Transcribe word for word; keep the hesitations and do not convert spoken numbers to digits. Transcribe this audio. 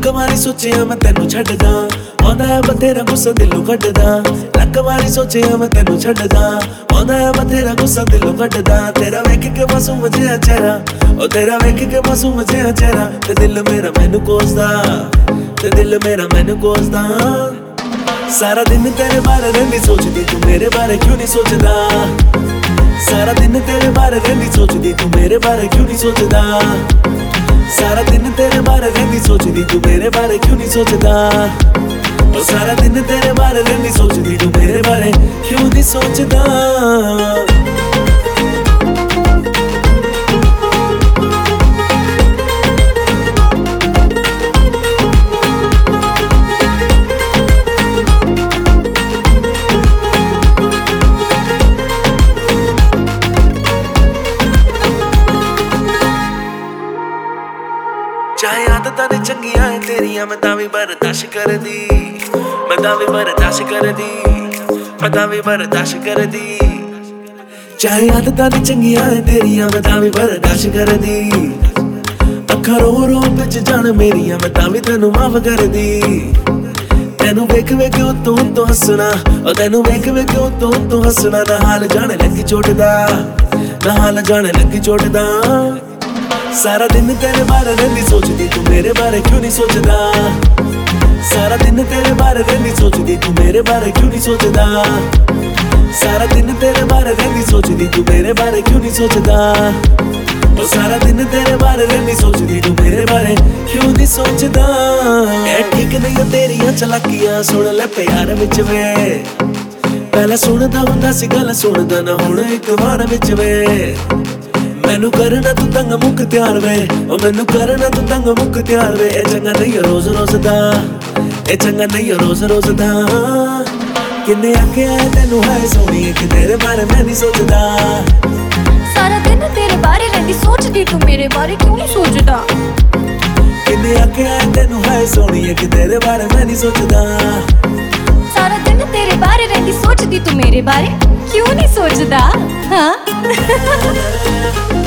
वारी सोचिया मैं तेनू छड्डदा आउंदा है बथेरा गुस्सा दिलों कड्डदा लख वारी सोचिया मैं तेनू छड्डदा आउंदा है बथेरा गुस्सा दिलों कड्डदा तेरा वेख के मासूम जिहा चेहरा ओ तेरा वेख के मासूम जिहा चेहरा ते दिल मेरा मैनू कोसदा ते दिल मेरा मैनू कोसदा सारा दिन तेरे बारे रहिंदी सोचदी तू मेरे बारे क्यों नहीं सोचदा सारा दिन तेरे बारे रहिंदी सोचदी तू मेरे बारे क्यों नहीं सोचदा सारा दिन तेरे बारे रहिंदी सोचदी तू मेरे बारे क्यों नहीं सोचदा ओ सारा दिन तेरे बारे रहिंदी सोचदी तू मेरे बारे क्यों नहीं सोचदा चाहे आदतां ने चंगियां है तेरियां मैं तां वी बर्दाश्त करदी मैं तां वी बर्दाश्त करदी मैं तां वी बर्दाश्त करदी चाहे आदतां ने चंगियां है तेरियां मैं तां वी बर्दाश्त करदी अखां रो रो विच जान मेरियां मैं तां वी तैनू माफ करदी तैनू वेख वेख उत्तों उत्तों हसना ओ तैनू वेख वेख उत्तों उत्तों हसना ना हाल जाने लगी चोटदा ना हाल जाने लगी चोटदा सारा दिन तेरे बारे रहिंदी सोचदी तू मेरे बारे क्यों नहीं सोचदा सारा दिन तेरे बारे रहिंदी सोचदी तू मेरे बारे क्यों नहीं सोचदा सारा दिन तेरे बारे रहिंदी सोचदी तू मेरे बारे क्यों नहीं सोचदा ओ सारा दिन तेरे बारे रहिंदी सोचदी तू मेरे बारे क्यों नहीं सोचदा ए ठीक नहीं तेरियां चलाकियां सुन ले प्यार विच वे पहला सुनदा हुंदा सी गल सुनदा ना हुण इक वार विच वे मैनू करना तू तंग मुक त्यार वे ओ मैनू करना तू तंग मुक त्यार वे ए चंगा नहीं रोज रोज दा ए चंगा नहीं रोज रोज दा किन्ने आख्या तैनू है सोनी कि तेरे बारे मैं नहीं सोचदा सारा दिन तेरे बारे रहिंदी सोचदी तू मेरे बारे क्यों नहीं सोचदा किन्ने आख्या तैनू है सोनी कि तेरे बारे मैं नहीं सोचदा सारा दिन तेरे बारे रहिंदी सोचदी तू मेरे बारे क्यों नहीं सोचदा हाँ